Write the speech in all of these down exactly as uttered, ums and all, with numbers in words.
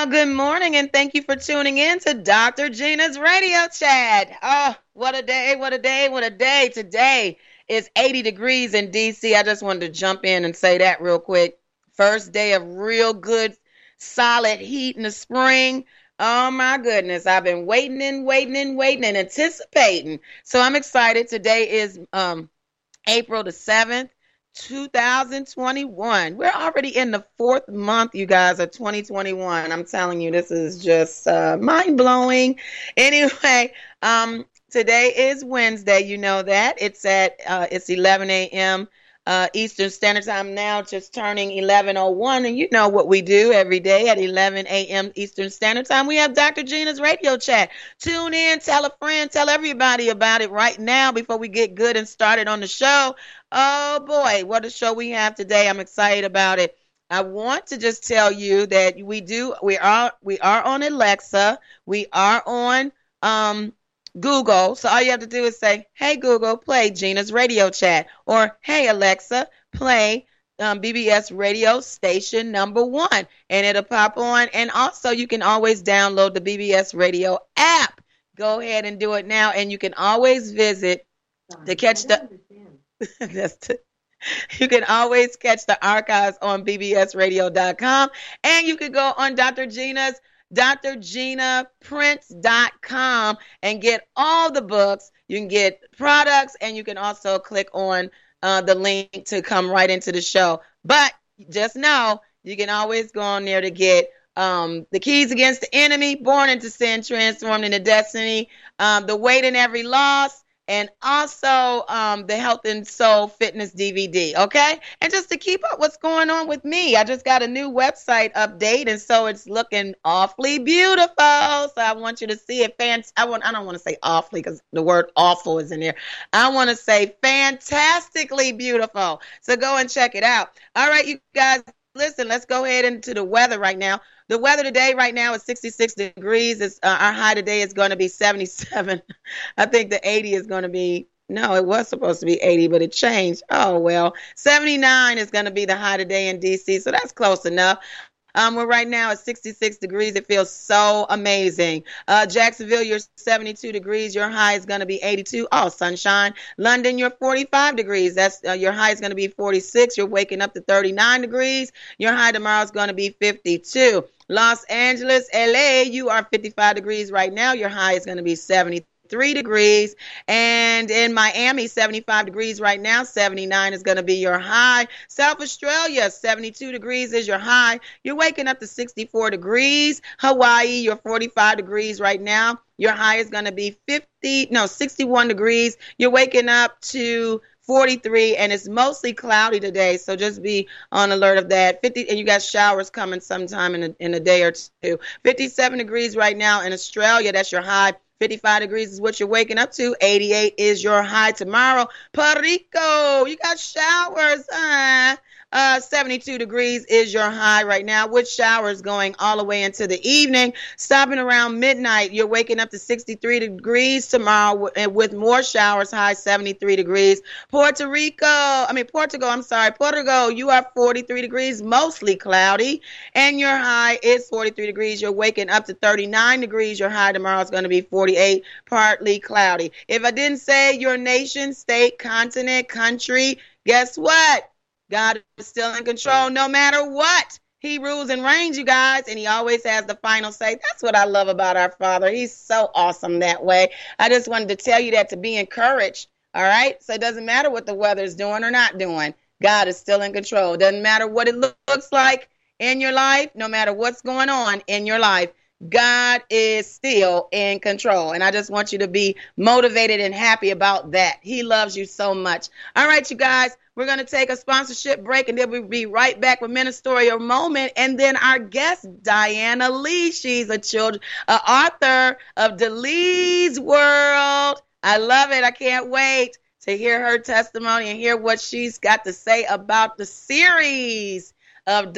good morning, and thank you for tuning in to Doctor Gina's Radio Chat. Oh, what a day, what a day, what a day. Today is eighty degrees in D C. I just wanted to jump in and say that real quick. First day of real good, solid heat in the spring. Oh, my goodness. I've been waiting and waiting and waiting and anticipating. So I'm excited. Today is um, April the seventh. two thousand twenty-one. We're already in the fourth month, you guys, of twenty twenty-one. I'm telling you, this is just uh, mind-blowing. Anyway, um, today is Wednesday. You know that. It's at uh, it's eleven a.m. Uh, Eastern Standard Time now, just turning eleven oh one. And you know what we do every day at eleven a.m. Eastern Standard Time. We have Doctor Gina's Radio Chat. Tune in, tell a friend, tell everybody about it right now before we get good and started on the show. Oh boy, what a show we have today. I'm excited about it. I want to just tell you that we do, we are, we are on Alexa. We are on um, Google. So all you have to do is say, hey, Google, play Gina's Radio Chat. Or, hey, Alexa, play um, B B S Radio Station number one. And it'll pop on. And also you can always download the B B S Radio app. Go ahead and do it now. And you can always visit to catch the... That's t- you can always catch the archives on B B S radio dot com, and you can go on Doctor Gina's Dr Gina Prince dot com and get all the books. You can get products, and you can also click on uh, the link to come right into the show. But just know you can always go on there to get um, The Keys Against the Enemy, Born into Sin, Transformed into Destiny, um, The Weight in Every Loss, and also um, the Health and Soul Fitness D V D, okay? And just to keep up what's going on with me, I just got a new website update, and so it's looking awfully beautiful. So I want you to see it. Fans, I want. I don't want to say awfully because the word awful is in there. I want to say fantastically beautiful. So go and check it out. All right, you guys, listen, let's go ahead into the weather right now. The weather today right now is sixty-six degrees. It's, uh, our high today is going to be seventy-seven. I think the eighty is going to be, no, it was supposed to be eighty, but it changed. Oh, well, seventy-nine is going to be the high today in D C, so that's close enough. Um, we're right now at sixty-six degrees. It feels so amazing. Uh, Jacksonville, you're seventy-two degrees. Your high is going to be eighty-two. Oh, sunshine. London, you're forty-five degrees. That's uh, your high is going to be forty-six. You're waking up to thirty-nine degrees. Your high tomorrow is going to be fifty-two. Los Angeles, L A, you are fifty-five degrees right now. Your high is going to be seventy-three degrees. And in Miami, seventy-five degrees right now. seventy-nine is going to be your high. South Australia, seventy-two degrees is your high. You're waking up to sixty-four degrees. Hawaii, you're forty-five degrees right now. Your high is going to be fifty, no, sixty-one degrees. You're waking up to forty-three, and it's mostly cloudy today, so just be on alert of that. fifty, and you got showers coming sometime in a, in a day or two. fifty-seven degrees right now in Australia, that's your high. fifty-five degrees is what you're waking up to. eighty-eight is your high tomorrow. Puerto Rico, you got showers. Uh, uh, seventy-two degrees is your high right now, with showers going all the way into the evening. Stopping around midnight, you're waking up to sixty-three degrees tomorrow, and with more showers, high seventy-three degrees. Puerto Rico, I mean Portugal, I'm sorry, Portugal, you are forty-three degrees, mostly cloudy, and your high is forty-three degrees. You're waking up to thirty-nine degrees. Your high tomorrow is going to be forty-eight, partly cloudy. If I didn't say your nation, state, continent, country, guess what? God is still in control no matter what. He rules and reigns, you guys, and he always has the final say. That's what I love about our Father. He's so awesome that way. I just wanted to tell you that to be encouraged, all right? So it doesn't matter what the weather's doing or not doing. God is still in control. It doesn't matter what it lo- looks like in your life, no matter what's going on in your life. God is still in control. And I just want you to be motivated and happy about that. He loves you so much. All right, you guys, we're going to take a sponsorship break, and then we'll be right back with Ministerial Moment. And then our guest, Diana Lee. She's a children, uh, author of Delee's World. I love it. I can't wait to hear her testimony and hear what she's got to say about the series of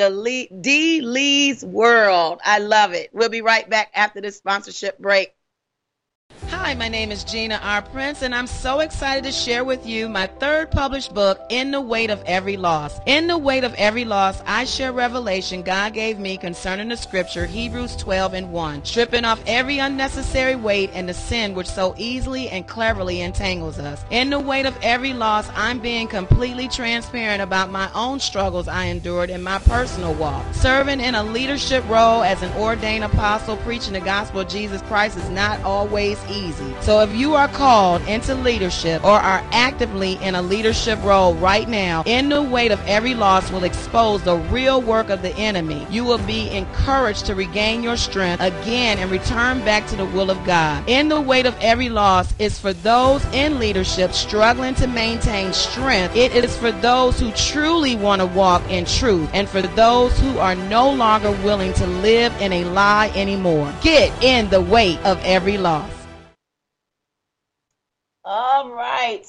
Delee's World. I love it. We'll be right back after this sponsorship break. Hi. Hi, my name is Gina R. Prince, and I'm so excited to share with you my third published book, In the Weight of Every Loss. In the Weight of Every Loss, I share revelation God gave me concerning the scripture, Hebrews twelve and one, stripping off every unnecessary weight and the sin which so easily and cleverly entangles us. In the weight of every loss, I'm being completely transparent about my own struggles I endured in my personal walk. Serving in a leadership role as an ordained apostle, preaching the gospel of Jesus Christ is not always easy. So if you are called into leadership or are actively in a leadership role right now, In the Weight of Every Loss will expose the real work of the enemy. You will be encouraged to regain your strength again and return back to the will of God. In the Weight of Every Loss is for those in leadership struggling to maintain strength. It is for those who truly want to walk in truth and for those who are no longer willing to live in a lie anymore. Get in the weight of every loss. All right.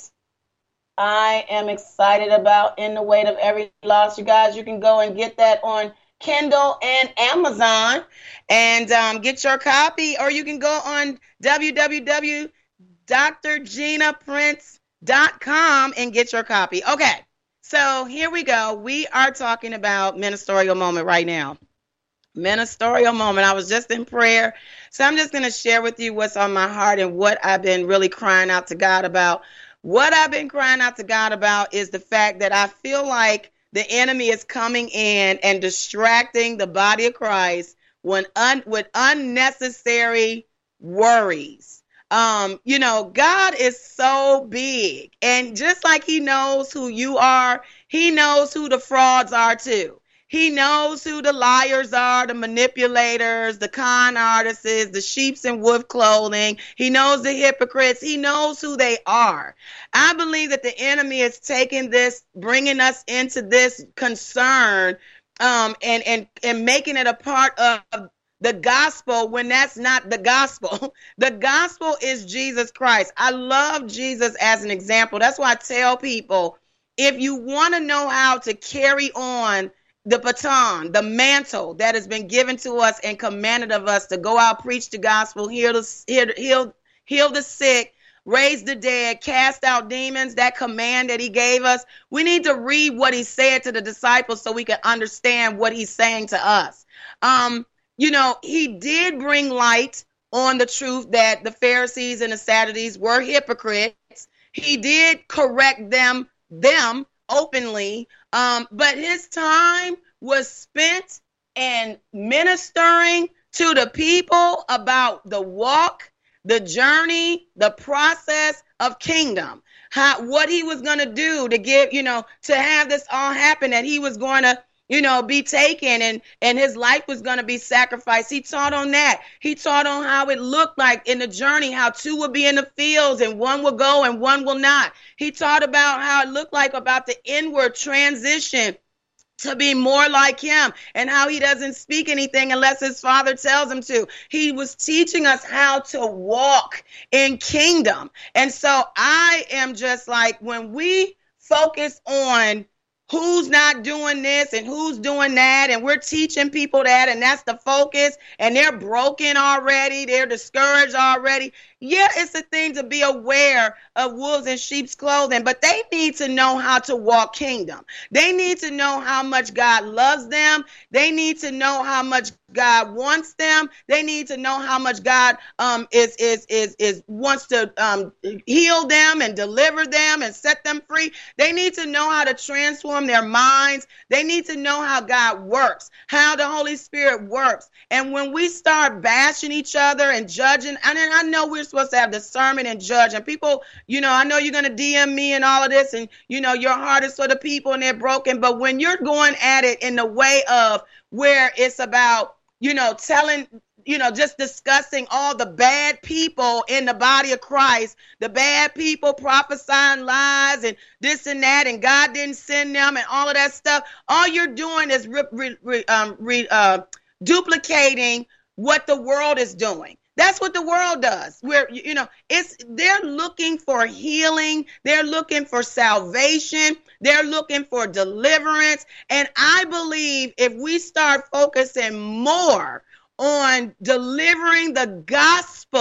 I am excited about In the Weight of Every Loss. You guys, you can go and get that on Kindle and Amazon and um, get your copy, or you can go on w w w dot dr gina prince dot com and get your copy. Okay, so here we go. We are talking about ministerial moment right now. Ministerial moment. I was just in prayer. So I'm just going to share with you what's on my heart and what I've been really crying out to God about. What I've been crying out to God about is the fact that I feel like the enemy is coming in and distracting the body of Christ when un- with unnecessary worries. Um, you know, God is so big, and just like he knows who you are, he knows who the frauds are too. He knows who the liars are, the manipulators, the con artists, the sheeps in wolf clothing. He knows the hypocrites. He knows who they are. I believe that the enemy is taking this, bringing us into this concern, um, and, and, and making it a part of the gospel when that's not the gospel. The gospel is Jesus Christ. I love Jesus as an example. That's why I tell people, if you want to know how to carry on the baton, the mantle that has been given to us and commanded of us to go out, preach the gospel, heal the, heal, heal, heal the sick, raise the dead, cast out demons, that command that he gave us. We need to read what he said to the disciples so we can understand what he's saying to us. Um, you know, he did bring light on the truth that the Pharisees and the Sadducees were hypocrites. He did correct them, them openly. Um, but his time was spent in ministering to the people about the walk, the journey, the process of kingdom, how, what he was going to do to give, you know, to have this all happen, that he was going to, you know, be taken and, and his life was going to be sacrificed. He taught on that. He taught on how it looked like in the journey, how two would be in the fields and one will go and one will not. He taught about how it looked like about the inward transition to be more like him and how he doesn't speak anything unless his father tells him to. He was teaching us how to walk in kingdom. And so I am just like, when we focus on who's not doing this and who's doing that, and we're teaching people that, and that's the focus, and they're broken already, they're discouraged already. Yeah, it's a thing to be aware of wolves in sheep's clothing, but they need to know how to walk kingdom. They need to know how much God loves them. They need to know how much God wants them. They need to know how much God um is is is is wants to um heal them and deliver them and set them free. They need to know how to transform their minds. They need to know how God works, how the Holy Spirit works. And when we start bashing each other and judging, and I know we're supposed to have discernment and judge, and people, you know, I know you're going to D M me and all of this, and you know your heart is for the people and they're broken, but when you're going at it in the way of where it's about, you know, telling, you know, just discussing all the bad people in the body of Christ, the bad people prophesying lies and this and that, and God didn't send them and all of that stuff, all you're doing is re, re, re, um, re, uh, duplicating what the world is doing. That's what the world does. Where, you know, it's, they're looking for healing. They're looking for salvation. They're looking for deliverance. And I believe if we start focusing more on delivering the gospel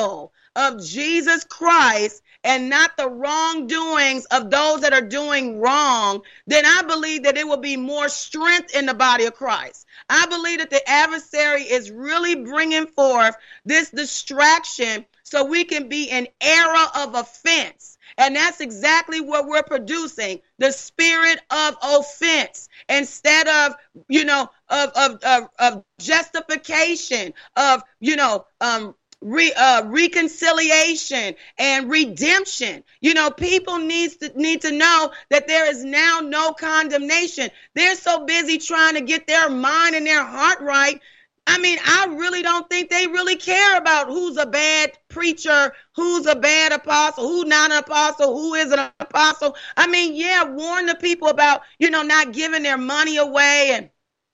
of Jesus Christ and not the wrongdoings of those that are doing wrong, then I believe that it will be more strength in the body of Christ. I believe that the adversary is really bringing forth this distraction so we can be an era of offense. And that's exactly what we're producing, the spirit of offense, instead of, you know, of, of, of, of justification, of, you know, um, Re, uh, reconciliation and redemption. You know, people needs to need to know that there is now no condemnation. They're so busy trying to get their mind and their heart right. I mean, I really don't think they really care about who's a bad preacher, who's a bad apostle, who's not an apostle, who is an apostle. I mean, yeah, warn the people about, you know, not giving their money away and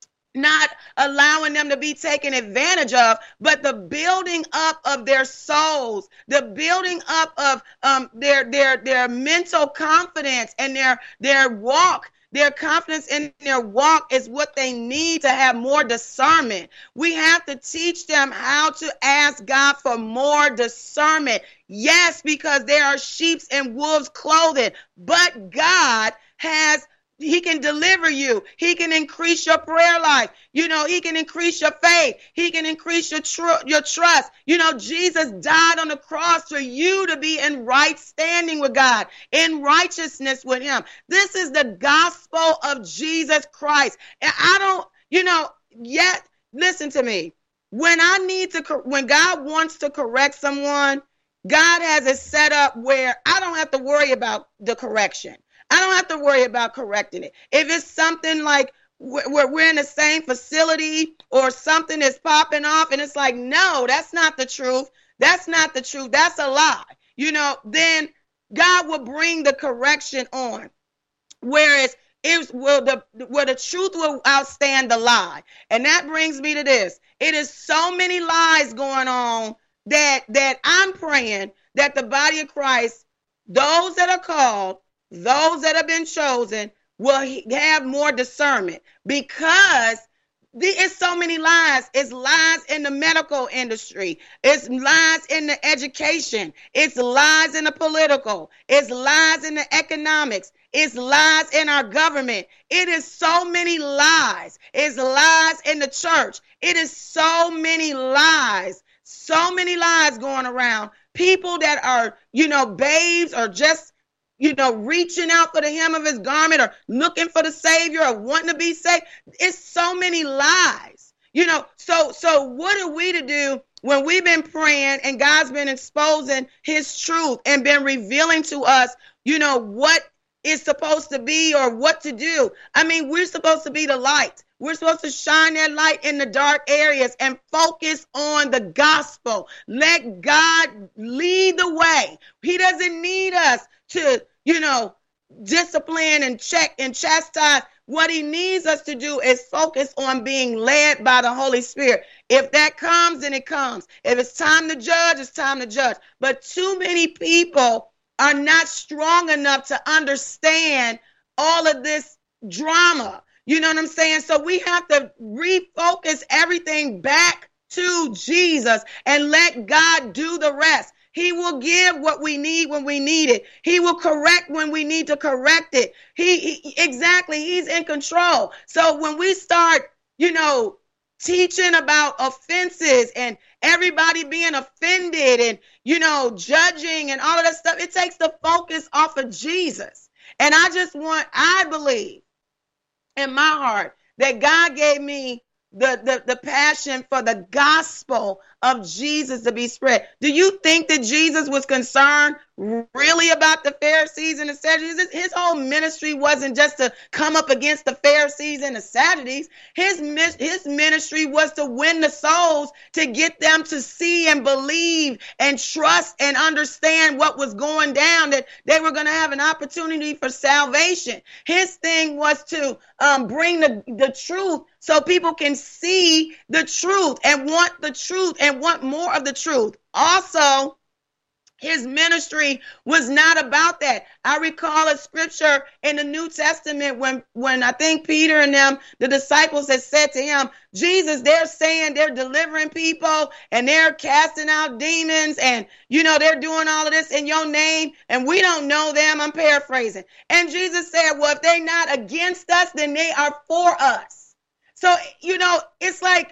not allowing them to be taken advantage of, but the building up of their souls, the building up of um, their their their mental confidence and their their walk. Their confidence in their walk is what they need to have more discernment. We have to teach them how to ask God for more discernment. Yes, because there are sheep's and wolves' clothing, but God has He can deliver you. He can increase your prayer life. You know, he can increase your faith. He can increase your tr- your trust. You know, Jesus died on the cross for you to be in right standing with God, in righteousness with him. This is the gospel of Jesus Christ. And I don't, you know, yet, listen to me. When I need to, when God wants to correct someone, God has it set up where I don't have to worry about the correction. I don't have to worry about correcting it. If it's something like where we're in the same facility or something is popping off and it's like, no, that's not the truth. That's not the truth. That's a lie. You know, then God will bring the correction on. Whereas it will the where the truth will outstand the lie. And that brings me to this. It is so many lies going on that that I'm praying that the body of Christ, those that are called, those that have been chosen, will have more discernment, because it's so many lies. It's lies in the medical industry. It's lies in the education. It's lies in the political. It's lies in the economics. It's lies in our government. It is so many lies. It's lies in the church. It is so many lies. So many lies going around. People that are, you know, babes or just, you know, reaching out for the hem of his garment or looking for the Savior or wanting to be saved. It's so many lies, you know. So, so what are we to do when we've been praying and God's been exposing his truth and been revealing to us, you know, what is supposed to be or what to do? I mean, we're supposed to be the light. We're supposed to shine that light in the dark areas and focus on the gospel. Let God lead the way. He doesn't need us to, you know, discipline and check and chastise. What he needs us to do is focus on being led by the Holy Spirit. If that comes, then it comes. If it's time to judge, it's time to judge. But too many people are not strong enough to understand all of this drama. You know what I'm saying? So we have to refocus everything back to Jesus and let God do the rest. He will give what we need when we need it. He will correct when we need to correct it. He, he exactly, he's in control. So when we start, you know, teaching about offenses and everybody being offended and, you know, judging and all of that stuff, it takes the focus off of Jesus. And I just want, I believe in my heart that God gave me the, the, the passion for the gospel of Jesus to be spread. Do you think that Jesus was concerned really about the Pharisees and the Sadducees? His whole ministry wasn't just to come up against the Pharisees and the Sadducees. His, his ministry was to win the souls, to get them to see and believe and trust and understand what was going down, that they were going to have an opportunity for salvation. His thing was to um, bring the, the truth so people can see the truth and want the truth and want more of the truth. Also, His ministry was not about that. I recall a scripture in the New Testament when, when I think Peter and them, the disciples, had said to him, Jesus, they're saying they're delivering people and they're casting out demons and, you know, they're doing all of this in your name and we don't know them. I'm paraphrasing. And Jesus said, well, if they're not against us, then they are for us. So, you know, it's like,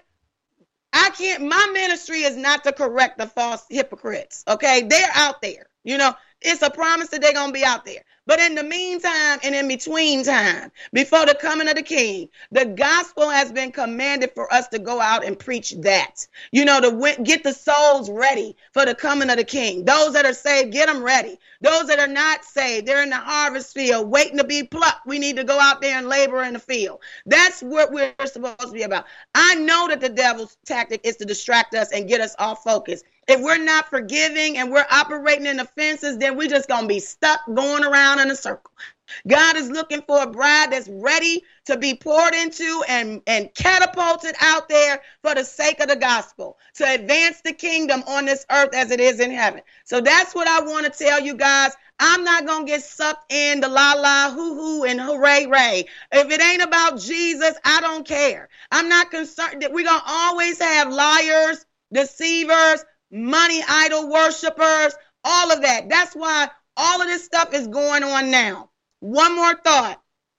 I can't, my ministry is not to correct the false hypocrites, okay? They're out there, you know, it's a promise that they're going to be out there. But in the meantime and in between time, before the coming of the King, the gospel has been commanded for us to go out and preach that, you know, to get the souls ready for the coming of the King. Those that are saved, get them ready. Those that are not saved, they're in the harvest field waiting to be plucked. We need to go out there and labor in the field. That's what we're supposed to be about. I know that the devil's tactic is to distract us and get us off focus. If we're not forgiving and we're operating in offenses, then we're just going to be stuck going around in a circle. God is looking for a bride that's ready to be poured into and, and catapulted out there for the sake of the gospel, to advance the kingdom on this earth as it is in heaven. So that's what I want to tell you guys. I'm not going to get sucked in the la la, hoo hoo, and hooray ray. If it ain't about Jesus, I don't care. I'm not concerned that we're going to always have liars, deceivers, money idol worshipers, all of that. That's why all of this stuff is going on now. One more thought.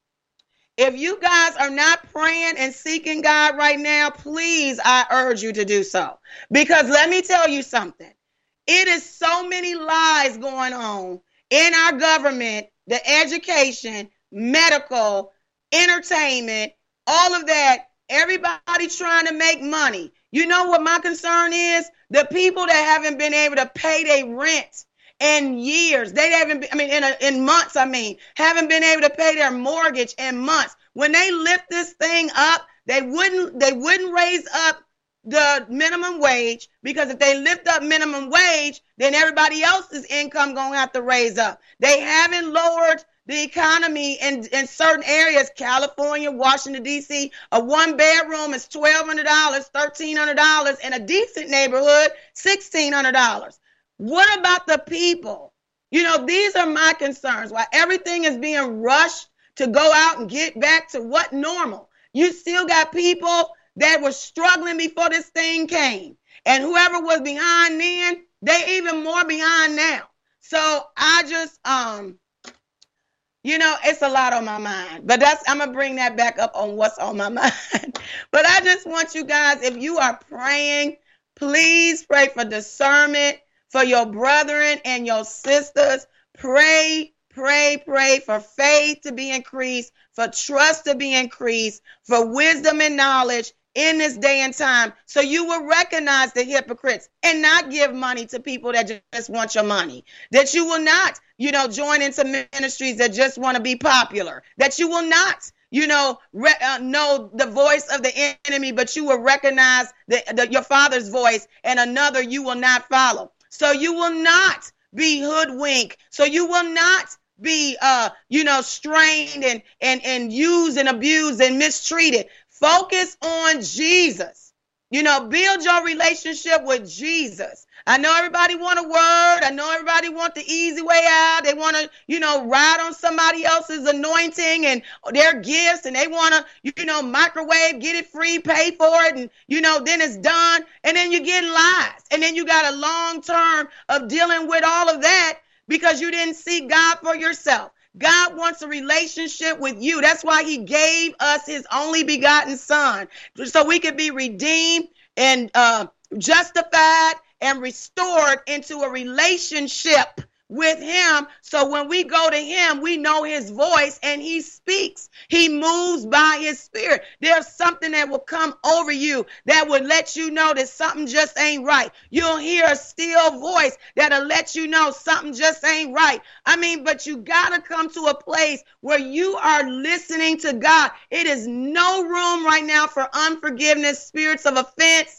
If you guys are not praying and seeking God right now, please, I urge you to do so. Because let me tell you something. It is so many lies going on in our government, the education, medical, entertainment, all of that. Everybody trying to make money. You know what my concern is? The people that haven't been able to pay their rent in years. They haven't been, I mean, in, a, in months, I mean, haven't been able to pay their mortgage in months. When they lift this thing up, they wouldn't, they wouldn't raise up the minimum wage, because if they lift up minimum wage, then everybody else's income gonna have to raise up. They haven't lowered the economy in, in certain areas, California, Washington, D C. A one bedroom is twelve hundred dollars, thirteen hundred dollars. In a decent neighborhood, sixteen hundred dollars. What about the people? You know, these are my concerns. While everything is being rushed to go out and get back to what normal, you still got people that were struggling before this thing came. And whoever was behind then, they even more behind now. So I just, um, you know, it's a lot on my mind. But that's, I'm going to bring that back up on what's on my mind. But I just want you guys, if you are praying, please pray for discernment for your brethren and your sisters. Pray, pray, pray for faith to be increased, for trust to be increased, for wisdom and knowledge in this day and time, so you will recognize the hypocrites and not give money to people that just want your money. That you will not, you know, join into ministries that just want to be popular. That you will not, you know, re- uh, know the voice of the enemy, but you will recognize the, the, your Father's voice, and another you will not follow. So you will not be hoodwinked. So you will not be, uh, you know, strained and, and, and used and abused and mistreated. Focus on Jesus. You know, build your relationship with Jesus. I know everybody want a word. I know everybody want the easy way out. They want to, you know, ride on somebody else's anointing and their gifts, and they want to, you know, microwave, get it free, pay for it, and, you know, then it's done. And then you get lies. And then you got a long term of dealing with all of that because you didn't seek God for yourself. God wants a relationship with you. That's why he gave us his only begotten son, so we could be redeemed and uh, justified and restored into a relationship with him. So when we go to him, we know his voice and he speaks. He moves by his spirit. There's something that will come over you that will let you know that something just ain't right. You'll hear a still voice that'll let you know something just ain't right. I mean, but you gotta come to a place where you are listening to God. It is no room right now for unforgiveness, spirits of offense,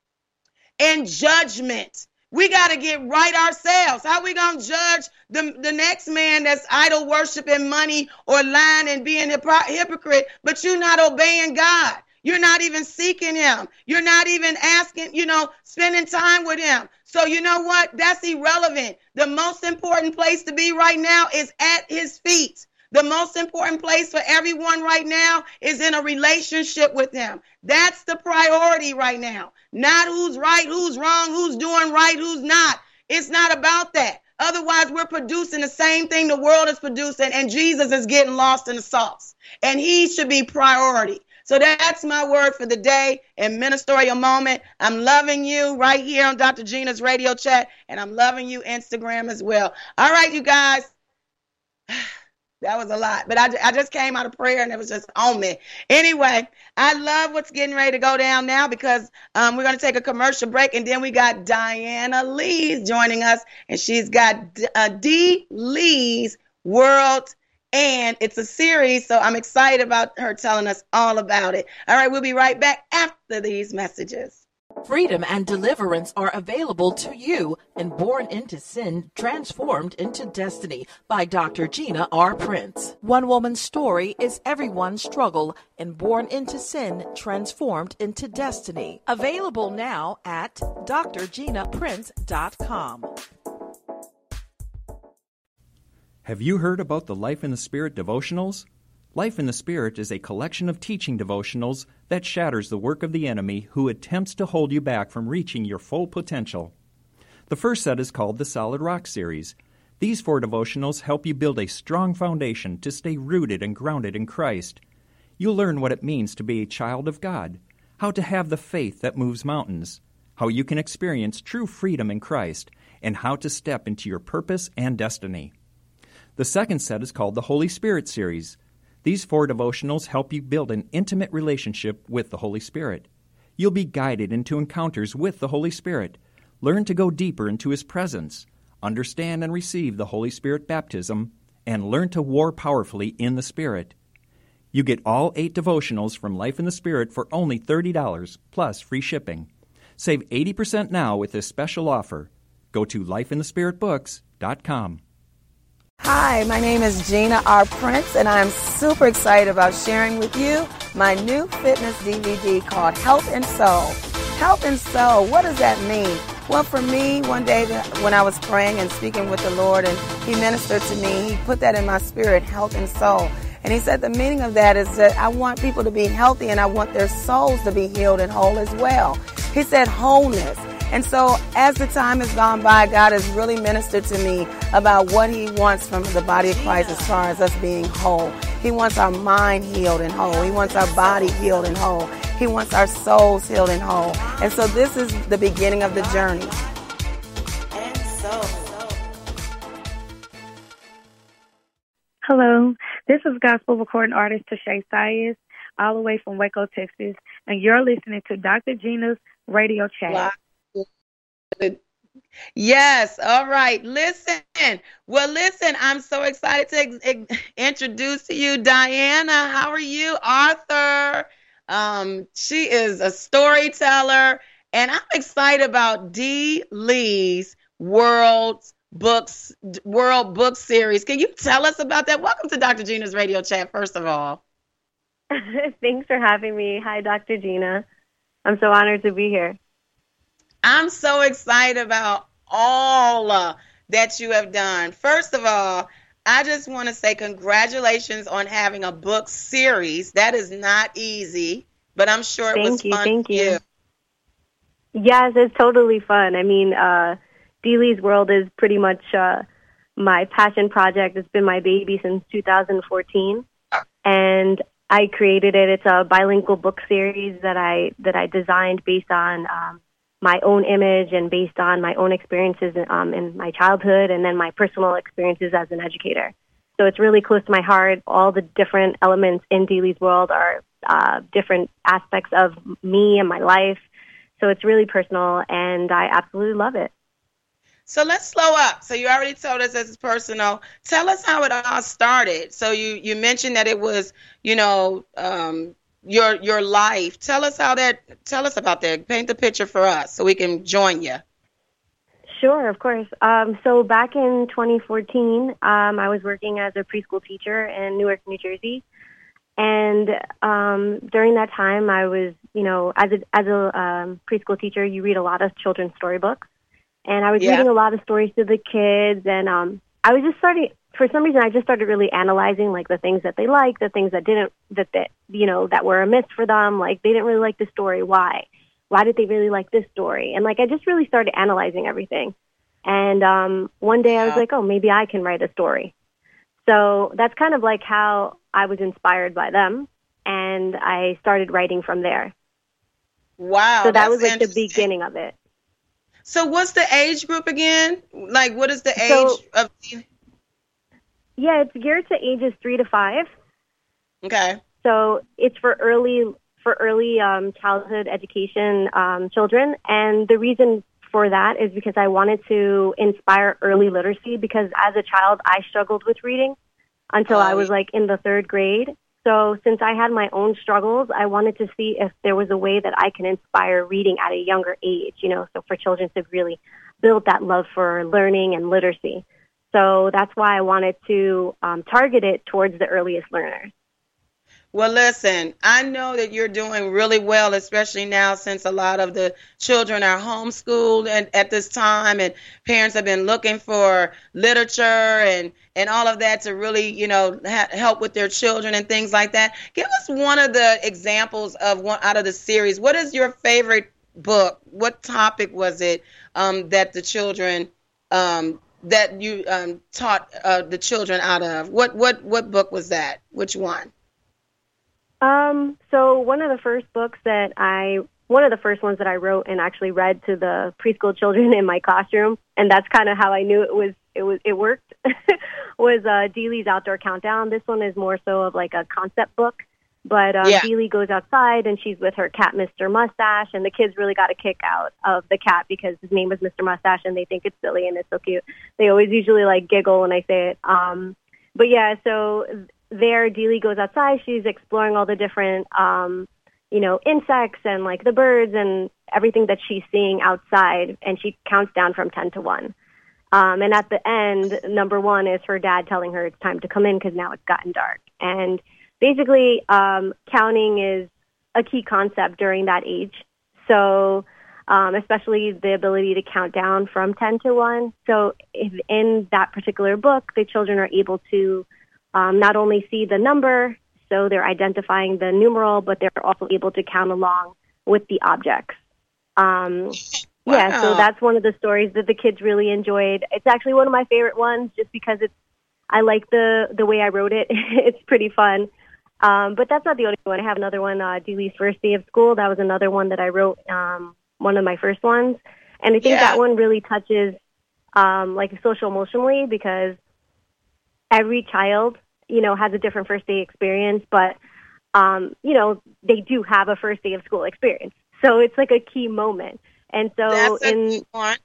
and judgment. We got to get right ourselves. How we going to judge the, the next man that's idol worshiping money or lying and being a hypocrite, but you not obeying God? You're not even seeking him. You're not even asking, you know, spending time with him. So you know what? That's irrelevant. The most important place to be right now is at his feet. The most important place for everyone right now is in a relationship with him. That's the priority right now. Not who's right, who's wrong, who's doing right, who's not. It's not about that. Otherwise, we're producing the same thing the world is producing, and Jesus is getting lost in the sauce. And he should be priority. So that's my word for the day and ministerial moment. I'm loving you right here on Doctor Gina's radio chat, and I'm loving you Instagram as well. All right, you guys. That was a lot, but I, I just came out of prayer and it was just on me. Anyway, I love what's getting ready to go down now because um, we're going to take a commercial break, and then we got Diana Lees joining us, and she's got uh, D. Lee's World, and it's a series, so I'm excited about her telling us all about it. All right, we'll be right back after these messages. Freedom and deliverance are available to you in Born into Sin, Transformed into Destiny by Doctor Gina R. Prince. One woman's story is everyone's struggle in Born into Sin, Transformed into Destiny. Available now at d r gina prince dot com. Have you heard about the Life in the Spirit devotionals? Life in the Spirit is a collection of teaching devotionals that shatters the work of the enemy who attempts to hold you back from reaching your full potential. The first set is called the Solid Rock series. These four devotionals help you build a strong foundation to stay rooted and grounded in Christ. You'll learn what it means to be a child of God, how to have the faith that moves mountains, how you can experience true freedom in Christ, and how to step into your purpose and destiny. The second set is called the Holy Spirit series. These four devotionals help you build an intimate relationship with the Holy Spirit. You'll be guided into encounters with the Holy Spirit, learn to go deeper into His presence, understand and receive the Holy Spirit baptism, and learn to war powerfully in the Spirit. You get all eight devotionals from Life in the Spirit for only thirty dollars, plus free shipping. Save eighty percent now with this special offer. Go to life in the spirit books dot com. Hi, my name is Gina R. Prince, and I'm super excited about sharing with you my new fitness D V D called Health and Soul. Health and Soul, what does that mean? Well, for me, one day when I was praying and speaking with the Lord, and He ministered to me, He put that in my spirit, health and soul. And He said the meaning of that is that I want people to be healthy, and I want their souls to be healed and whole as well. He said wholeness. And so as the time has gone by, God has really ministered to me about what He wants from the body of Christ as far as us being whole. He wants our mind healed and whole. He wants our body healed and whole. He wants our souls healed and whole. And so this is the beginning of the journey. And so. Hello, this is gospel recording artist Tashay Sayes, all the way from Waco, Texas, and you're listening to Doctor Gina's radio chat. Wow. Yes. All right. Listen. Well, listen, I'm so excited to ex- ex- introduce to you Diana. How are you? Arthur. Um, she is a storyteller, and I'm excited about D. Lee's World Books, World Book Series. Can you tell us about that? Welcome to Doctor Gina's radio chat, first of all. Thanks for having me. Hi, Doctor Gina. I'm so honored to be here. I'm so excited about all uh, that you have done. First of all, I just want to say congratulations on having a book series. That is not easy, but I'm sure it thank was you, fun thank for you. you. Yes, it's totally fun. I mean, uh, D. Lee's World is pretty much uh, my passion project. It's been my baby since two thousand fourteen, and I created it. It's a bilingual book series that I that I designed based on um, my own image and based on my own experiences um, in my childhood and then my personal experiences as an educator. So it's really close to my heart. All the different elements in D. Lee's World are uh, different aspects of me and my life. So it's really personal, and I absolutely love it. So let's slow up. So you already told us this is personal. Tell us how it all started. So you, you mentioned that it was, you know, um, your your life. Tell us how that, tell us about that. Paint the picture for us so we can join you. Sure, of course. Um, so back in twenty fourteen, um, I was working as a preschool teacher in Newark, New Jersey. And um, during that time, I was, you know, as a, as a um, preschool teacher, you read a lot of children's storybooks. And I was Yeah. reading a lot of stories to the kids. And um, I was just starting, for some reason, I just started really analyzing, like, the things that they liked, the things that didn't, that, that you know, that were amiss for them. Like, they didn't really like the story. Why? Why did they really like this story? And, like, I just really started analyzing everything. And um, one day I was Yeah. like, oh, maybe I can write a story. So that's kind of like how I was inspired by them, and I started writing from there. Wow. So that that's was like the interesting. beginning of it. So what's the age group again? Like, what is the So- age of? Yeah, it's geared to ages three to five. Okay. So it's for early for early um, childhood education um, children, and the reason for that is because I wanted to inspire early literacy, because as a child I struggled with reading until Oh, I was like in the third grade. So since I had my own struggles, I wanted to see if there was a way that I can inspire reading at a younger age, you know, so for children to really build that love for learning and literacy. So that's why I wanted to um, target it towards the earliest learners. Well, listen, I know that you're doing really well, especially now since a lot of the children are homeschooled and at this time, and parents have been looking for literature and, and all of that to really, you know, ha- help with their children and things like that. Give us one of the examples of one out of the series. What is your favorite book? What topic was it um, that the children um, that you um, taught uh, the children out of? What what what book was that? Which one? Um, so one of the first books that I, one of the first ones that I wrote and actually read to the preschool children in my classroom, and that's kind of how I knew it was, it was, it worked, was uh, Dealey's Outdoor Countdown. This one is more so of like a concept book, but um, Yeah. Dealey goes outside and she's with her cat, Mister Mustache, and the kids really got a kick out of the cat because his name was Mister Mustache and they think it's silly and it's so cute. They always usually like giggle when I say it. Um, but yeah, so there, Dealey goes outside. She's exploring all the different, um, you know, insects and like the birds and everything that she's seeing outside. And she counts down from ten to one. Um, and at the end, number one is her dad telling her it's time to come in because now it's gotten dark. And basically, um, counting is a key concept during that age. So, um, especially the ability to count down from ten to one. So if in that particular book, the children are able to Um, not only see the number, so they're identifying the numeral, but they're also able to count along with the objects. Um, Yeah, so Wow. that's one of the stories that the kids really enjoyed. It's actually one of my favorite ones just because it's, I like the, the way I wrote it. It's pretty fun. Um, but that's not the only one. I have another one, uh, Dealey's First Day of School. That was another one that I wrote, um, one of my first ones. And I think Yeah. that one really touches um, like social emotionally because every child, you know, has a different first day experience, but, um, you know, they do have a first day of school experience. So it's like a key moment. And so That's a in, good one.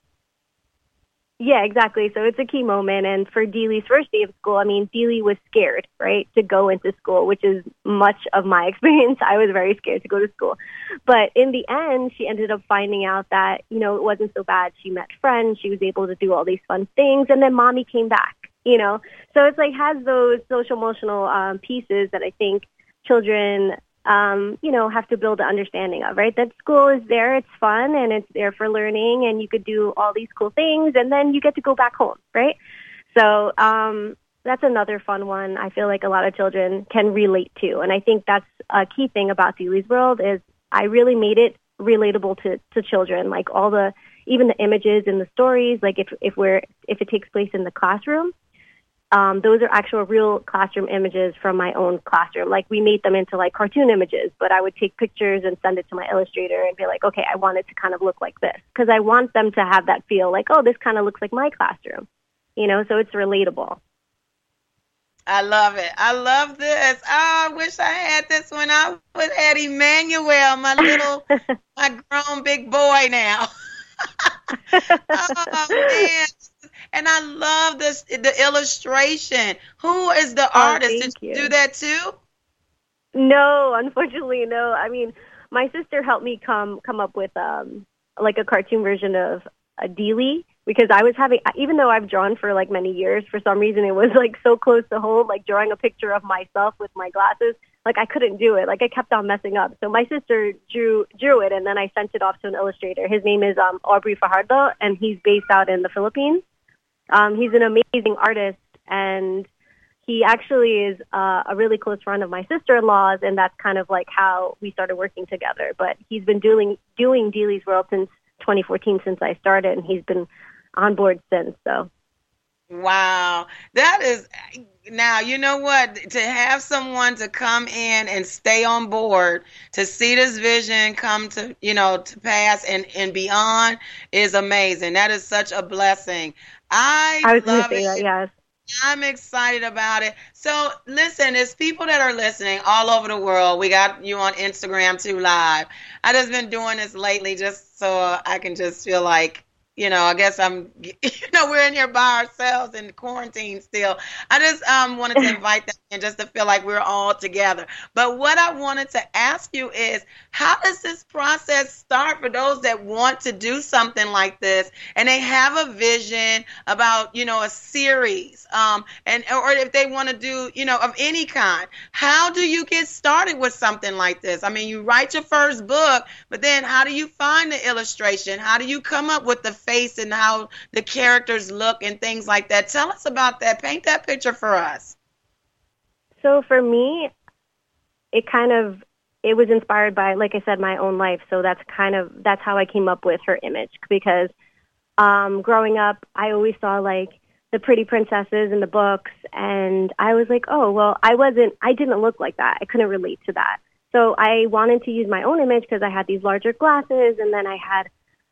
yeah, exactly. So it's a key moment. And for Dealey's first day of school, I mean, Dealey was scared, right, to go into school, which is much of my experience. I was very scared to go to school. But in the end, she ended up finding out that, you know, it wasn't so bad. She met friends. She was able to do all these fun things. And then mommy came back, you know. So it's like has those social emotional um, pieces that I think children um, you know, have to build an understanding of, right? That school is there, it's fun, and it's there for learning, and you could do all these cool things, and then you get to go back home, right? So um, that's another fun one I feel like a lot of children can relate to, and I think that's a key thing about Dealey's World is I really made it relatable to, to children, like all the, even the images and the stories, like if, if we're, if it takes place in the classroom, Um, those are actual real classroom images from my own classroom. Like we made them into like cartoon images, but I would take pictures and send it to my illustrator and be like, okay, I want it to kind of look like this. Because I want them to have that feel like, oh, this kind of looks like my classroom, you know, so it's relatable. I love it. I love this. Oh, I wish I had this when I was at Emmanuel, my little, my grown big boy now. Oh, man. And I love this, the illustration. Who is the Oh, artist? thank Did you you. do that too? No, unfortunately, no. I mean, my sister helped me come come up with um like a cartoon version of a Dealey because I was having, even though I've drawn for like many years, for some reason it was like so close to home, like drawing a picture of myself with my glasses. like I couldn't do it. Like I kept on messing up. So my sister drew drew it, and then I sent it off to an illustrator. His name is um, Aubrey Fajardo, and he's based out in the Philippines. Um, he's an amazing artist, and he actually is uh, a really close friend of my sister-in-law's, and that's kind of like how we started working together. But he's been doing doing Dealey's World since twenty fourteen, since I started, and he's been on board since. So. Wow. That is, now, you know what? To have someone to come in and stay on board, to see this vision come to, you know, to pass and, and beyond is amazing. That is such a blessing. I, I was love gonna say it. that, yes. I'm excited about it. So listen, there's people that are listening all over the world. We got you on Instagram too live. I just been doing this lately just so I can just feel like, you know, I guess I'm, you know, we're in here by ourselves in quarantine still. I just um, wanted to invite them in just to feel like we're all together. But what I wanted to ask you is, how does this process start for those that want to do something like this and they have a vision about, you know, a series um, and or if they want to do, you know, of any kind? How do you get started with something like this? I mean, you write your first book, but then how do you find the illustration? How do you come up with the face and how the characters look and things like that? Tell us about that. Paint that picture for us. So for me, it kind of, it was inspired by, like I said, my own life. So that's kind of, that's how I came up with her image, because um, growing up, I always saw like the pretty princesses in the books, and I was like, oh, well, I wasn't, I didn't look like that. I couldn't relate to that. So I wanted to use my own image because I had these larger glasses, and then I had,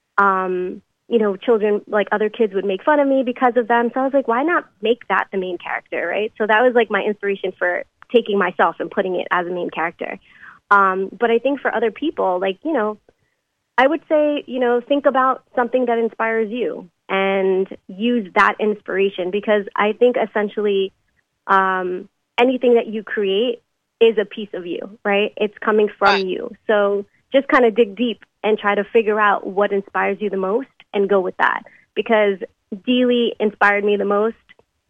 um, you know, children, like other kids would make fun of me because of them. So I was like, why not make that the main character, right? So that was like my inspiration for taking myself and putting it as a main character. Um, but I think for other people, like, you know, I would say, you know, think about something that inspires you and use that inspiration, because I think essentially um, anything that you create is a piece of you, right? It's coming from Right. you. So just kind of dig deep and try to figure out what inspires you the most and go with that, because Dealey inspired me the most.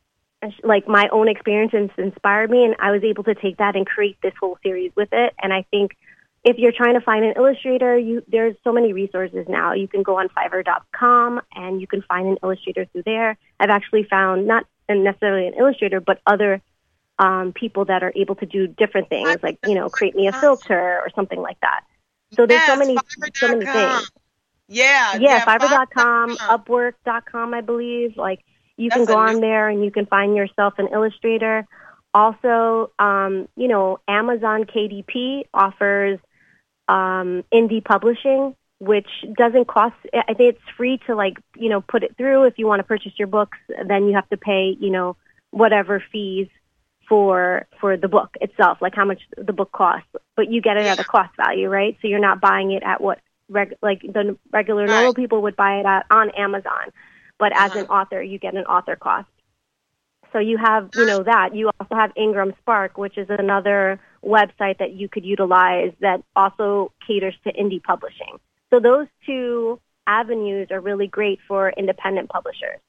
Like my own experiences inspired me, and I was able to take that and create this whole series with it. And I think if you're trying to find an illustrator, you there's so many resources now. You can go on Fiverr dot com and you can find an illustrator through there. I've actually found not necessarily an illustrator, but other um, people that are able to do different things, like, you know, create me a filter or something like that. So there's Yes, so many, Fiverr so many dot com. things. Yeah, Yeah, yeah, Fiverr dot com, Fiverr dot com. Upwork dot com, I believe. Like, you That's can go a on new- there and you can find yourself an illustrator. Also, um, you know, Amazon K D P offers um, indie publishing, which doesn't cost, I think it's free to, like, you know, put it through. If you want to purchase your books, then you have to pay, you know, whatever fees for for the book itself, like how much the book costs. But you get it at a cost value, right? So you're not buying it at what reg- like the regular normal Right. people would buy it at on Amazon. But as Uh-huh. an author, you get an author cost. So you have, you know, that. You also have Ingram Spark, which is another website that you could utilize that also caters to indie publishing. So those two avenues are really great for independent publishers.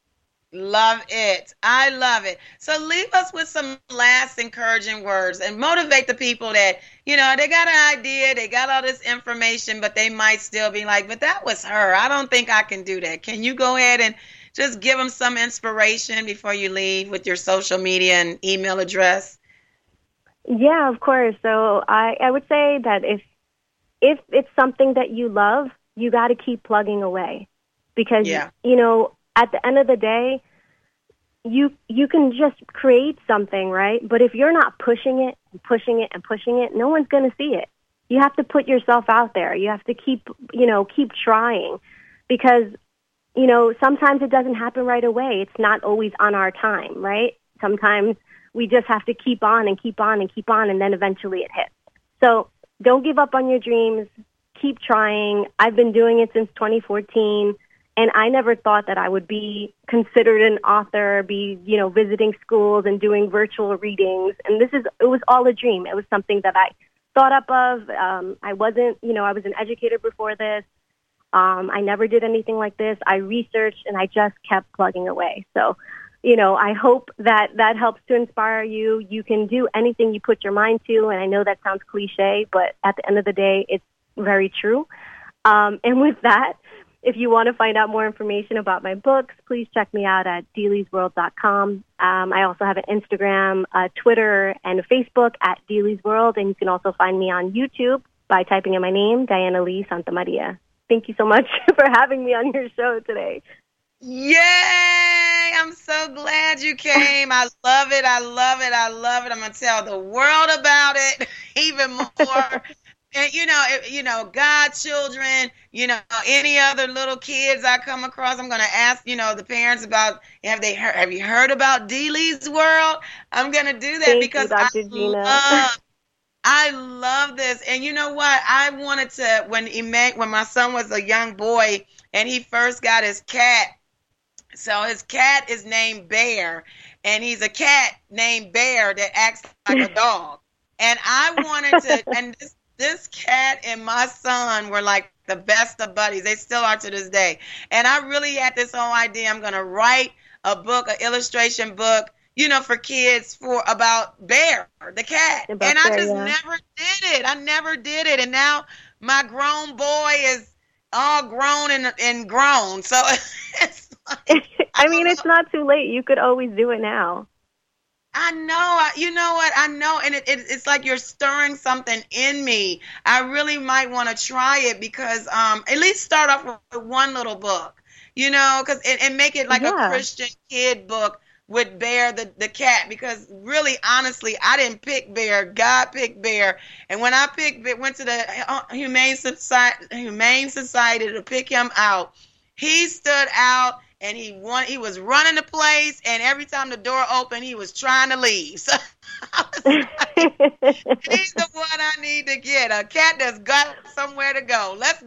Love it. I love it. So leave us with some last encouraging words and motivate the people that, you know, they got an idea, they got all this information, but they might still be like, but that was her. I don't think I can do that. Can you go ahead and just give them some inspiration before you leave with your social media and email address? Yeah, of course. So I, I would say that if if it's something that you love, you got to keep plugging away, because, Yeah. you know, at the end of the day, you you can just create something, right? But if you're not pushing it and pushing it and pushing it, no one's going to see it. You have to put yourself out there. You have to keep, you know, keep trying, because, you know, sometimes it doesn't happen right away. It's not always on our time, right? Sometimes we just have to keep on and keep on and keep on, and then eventually it hits. So don't give up on your dreams. Keep trying. I've been doing it since twenty fourteen. And I never thought that I would be considered an author, be, you know, visiting schools and doing virtual readings. And this is, it was all a dream. It was something that I thought up of. Um, I wasn't, you know, I was an educator before this. Um, I never did anything like this. I researched and I just kept plugging away. So, you know, I hope that that helps to inspire you. You can do anything you put your mind to, and I know that sounds cliche, but at the end of the day, it's very true. Um, and with that, if you want to find out more information about my books, please check me out at deelys world dot com. Um, I also have an Instagram, uh, Twitter, and a Facebook at Deelys World, and you can also find me on YouTube by typing in my name, Diana Lee Santamaria. Thank you so much for having me on your show today. Yay! I'm so glad you came. I love it. I love it. I love it. I'm going to tell the world about it even more. And, you know, if, you know, godchildren, you know, any other little kids I come across, I'm going to ask, you know, the parents about, have they heard, have you heard about Deelys World? I'm going to do that. Thank because you, Doctor I Gina. love, I love this. And you know what? I wanted to, when he met, when my son was a young boy and he first got his cat, so his cat is named Bear, and he's a cat named Bear that acts like a dog. And I wanted to, and this, this cat and my son were like the best of buddies. They still are to this day. And I really had this whole idea. I'm going to write a book, an illustration book, you know, for kids for about Bear, the cat. About and I Bear, just yeah. never did it. I never did it. And now my grown boy is all grown and, and grown. So it's like, I mean, it's not too late. You could always do it now. I know. You know what? I know. And it, it, it's like you're stirring something in me. I really might want to try it because um, at least start off with one little book, you know, cause, and, and make it like yeah. a Christian kid book with Bear, the, the cat, because really, honestly, I didn't pick Bear. God picked Bear. And when I picked, went to the Humane Society, Humane Society to pick him out, he stood out. And he won, he was running the place, and every time the door opened, he was trying to leave. So I was like, he's the one I need to get. A cat that's got somewhere to go. Let's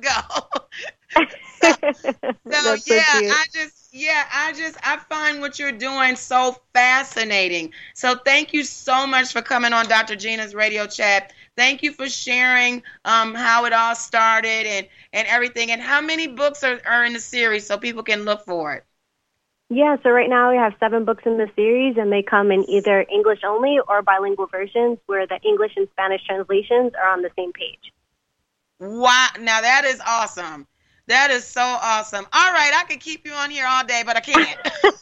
go. so, so yeah, so I just, yeah, I just, I find what you're doing so fascinating. So thank you so much for coming on Doctor Gina's Radio Chat. Thank you for sharing um, how it all started and, and everything. And how many books are, are in the series so people can look for it? Yeah, so right now we have seven books in the series, and they come in either English only or bilingual versions where the English and Spanish translations are on the same page. Wow. Now, that is awesome. That is so awesome. All right, I could keep you on here all day, but I can't.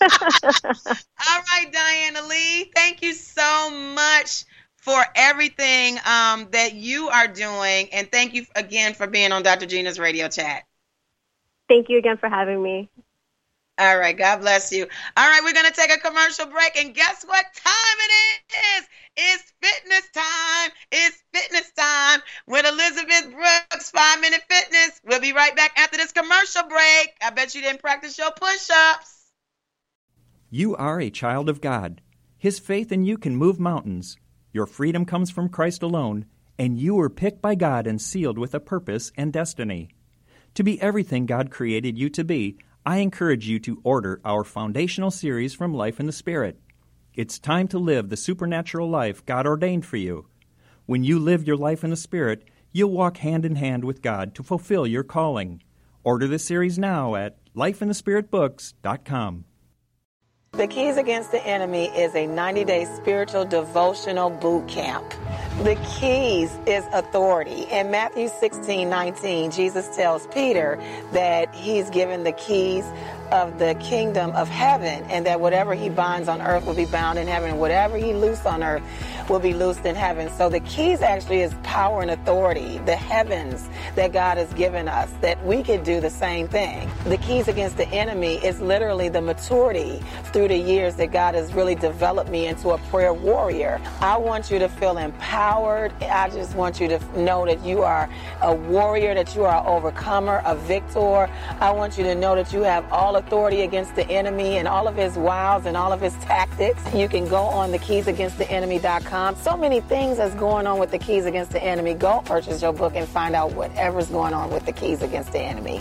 All right, Diana Lee, thank you so much for everything um, that you are doing. And thank you again for being on Doctor Gina's Radio Chat. Thank you again for having me. All right. God bless you. All right. We're going to take a commercial break. And guess what time it is? It's fitness time. It's fitness time with Elizabeth Brooks, Five Minute Fitness. We'll be right back after this commercial break. I bet you didn't practice your push-ups. You are a child of God. His faith in you can move mountains. Your freedom comes from Christ alone, and you were picked by God and sealed with a purpose and destiny. To be everything God created you to be, I encourage you to order our foundational series from Life in the Spirit. It's time to live the supernatural life God ordained for you. When you live your life in the Spirit, you'll walk hand in hand with God to fulfill your calling. Order the series now at life in the spirit books dot com. The Keys Against the Enemy is a ninety-day spiritual devotional boot camp. The keys is authority. In Matthew sixteen nineteen, Jesus tells Peter that he's given the keys of the kingdom of heaven, and that whatever he binds on earth will be bound in heaven, and whatever he loosed on earth will be loosed in heaven. So the keys actually is power and authority, the heavens that God has given us, that we could do the same thing. The keys against the enemy is literally the maturity through the years that God has really developed me into a prayer warrior. I want you to feel empowered. I just want you to know that you are a warrior, that you are an overcomer, a victor. I want you to know that you have all authority against the enemy and all of his wiles and all of his tactics. You can go on the keys against the enemy dot com. So many things that's going on with the Keys Against the Enemy. Go purchase your book and find out whatever's going on with the Keys Against the Enemy.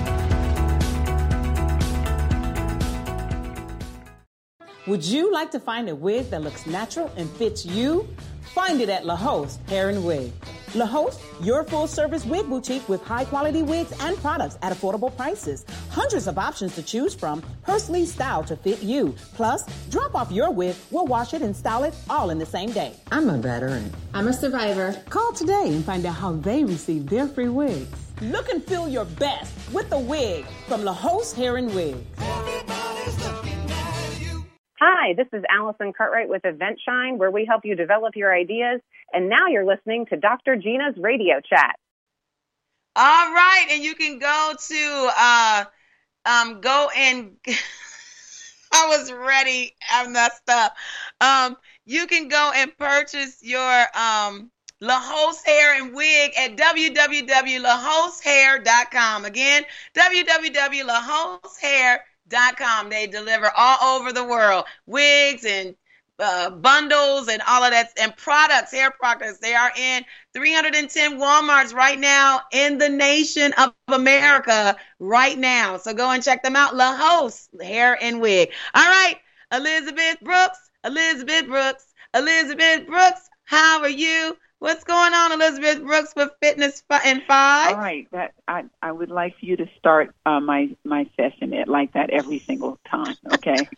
Would you like to find a wig that looks natural and fits you? Find it at La Hoste Hair and Wig. La Hoste, your full-service wig boutique with high-quality wigs and products at affordable prices. Hundreds of options to choose from, personally styled to fit you. Plus, drop off your wig, we'll wash it and style it all in the same day. I'm a veteran. I'm a survivor. Call today and find out how they receive their free wigs. Look and feel your best with the wig from La Hoste Hair and Wigs. Hi, this is Allison Cartwright with Event Shine, where we help you develop your ideas. And now you're listening to Doctor Gina's Radio Chat. All right, and you can go to uh, um, go and I was ready. I messed up. Um, you can go and purchase your um, La Hoste Hair and Wig at w w w dot la hoste hair dot com. Again, w w w dot la hoste hair dot com. They deliver all over the world, wigs and uh, bundles and all of that, and products, hair products. They are in three hundred ten Walmarts right now in the nation of America right now. So go and check them out. La Hoste Hair and Wig. All right, Elizabeth Brooks, Elizabeth Brooks, Elizabeth Brooks, how are you? What's going on, Elizabeth Brooks, with Fitness in Five? All right, that I, I would like for you to start uh, my, my session at like that every single time, okay?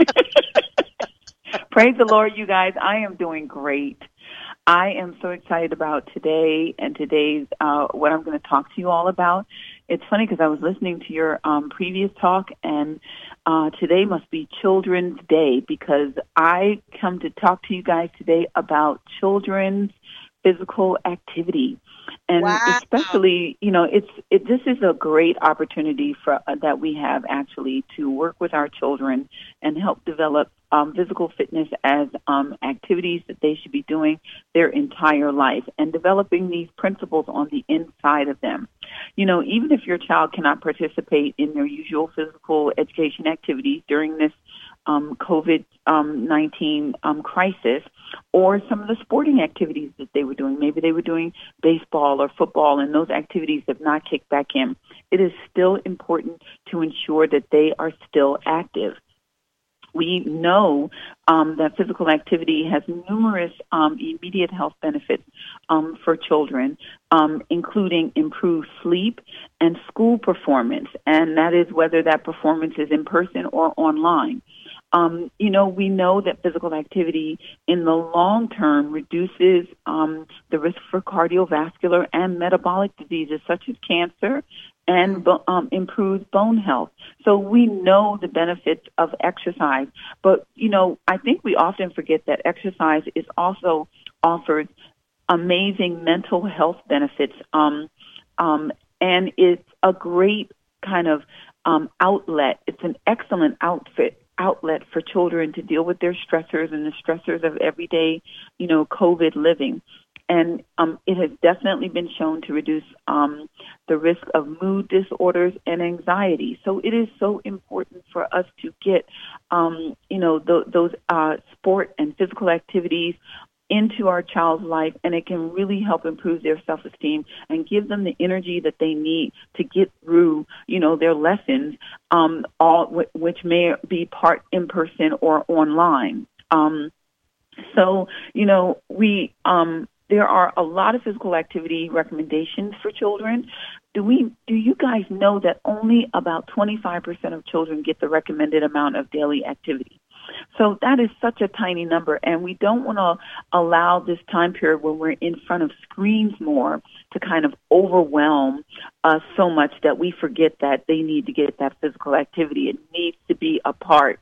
Praise the Lord, you guys. I am doing great. I am so excited about today and today's uh, what I'm going to talk to you all about. It's funny because I was listening to your um, previous talk, and uh, today must be Children's Day because I come to talk to you guys today about children's physical activity. And wow. especially, you know, it's it, this is a great opportunity for uh, that we have actually to work with our children and help develop um, physical fitness as um, activities that they should be doing their entire life and developing these principles on the inside of them. You know, even if your child cannot participate in their usual physical education activities during this um, COVID nineteen um, crisis, or some of the sporting activities that they were doing. Maybe they were doing baseball or football, and those activities have not kicked back in. It is still important to ensure that they are still active. We know um, that physical activity has numerous um, immediate health benefits um, for children, um, including improved sleep and school performance, and that is whether that performance is in person or online. Um, you know, we know that physical activity in the long term reduces um, the risk for cardiovascular and metabolic diseases such as cancer and um, improves bone health. So we know the benefits of exercise. But, you know, I think we often forget that exercise is also offers amazing mental health benefits. Um, um, and it's a great kind of um, outlet. It's an excellent outfit. outlet for children to deal with their stressors and the stressors of everyday, you know, COVID living. And um, it has definitely been shown to reduce um, the risk of mood disorders and anxiety. So it is so important for us to get, um, you know, th- those uh, sport and physical activities into our child's life, and it can really help improve their self-esteem and give them the energy that they need to get through, you know, their lessons, um, all w- which may be part in person or online. Um, so, you know, we um, there are a lot of physical activity recommendations for children. Do we? Do you guys know that only about twenty-five percent of children get the recommended amount of daily activity? So that is such a tiny number, and we don't want to allow this time period when we're in front of screens more to kind of overwhelm us so much that we forget that they need to get that physical activity. It needs to be a part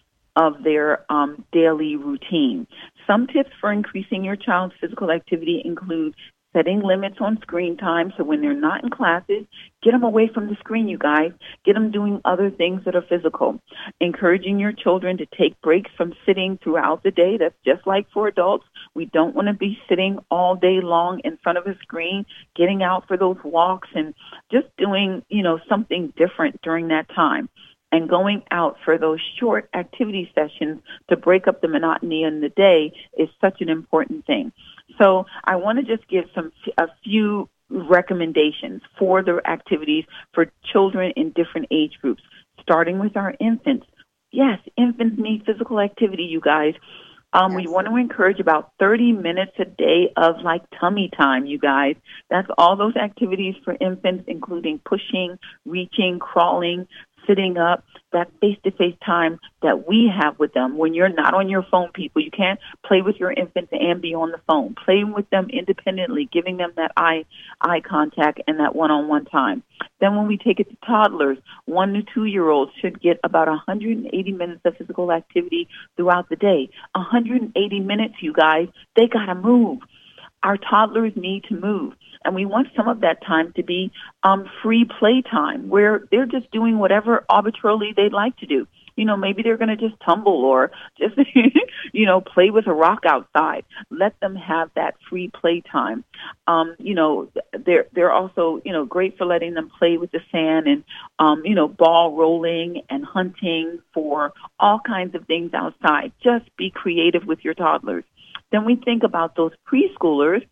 of their um, daily routine. Some tips for increasing your child's physical activity include setting limits on screen time, so when they're not in classes, get them away from the screen, you guys. Get them doing other things that are physical. Encouraging your children to take breaks from sitting throughout the day. That's just like for adults. We don't want to be sitting all day long in front of a screen, getting out for those walks and just doing, you know, something different during that time. And going out for those short activity sessions to break up the monotony in the day is such an important thing. So I want to just give some a few recommendations for the activities for children in different age groups, starting with our infants. Yes, infants need physical activity, you guys. Um, we want to encourage about thirty minutes a day of like tummy time, you guys. That's all those activities for infants, including pushing, reaching, crawling, sitting up, that face-to-face time that we have with them when you're not on your phone, people. You can't play with your infants and be on the phone. Play with them independently, giving them that eye eye contact and that one-on-one time. Then when we take it to toddlers, one to two-year-olds should get about one hundred eighty minutes of physical activity throughout the day. one hundred eighty minutes, you guys. They got to move. Our toddlers need to move. And we want some of that time to be um, free play time where they're just doing whatever arbitrarily they'd like to do. You know, maybe they're going to just tumble or just, you know, play with a rock outside. Let them have that free play time. Um, you know, they're, they're also, you know, great for letting them play with the sand and, um, you know, ball rolling and hunting for all kinds of things outside. Just be creative with your toddlers. Then we think about those preschoolers.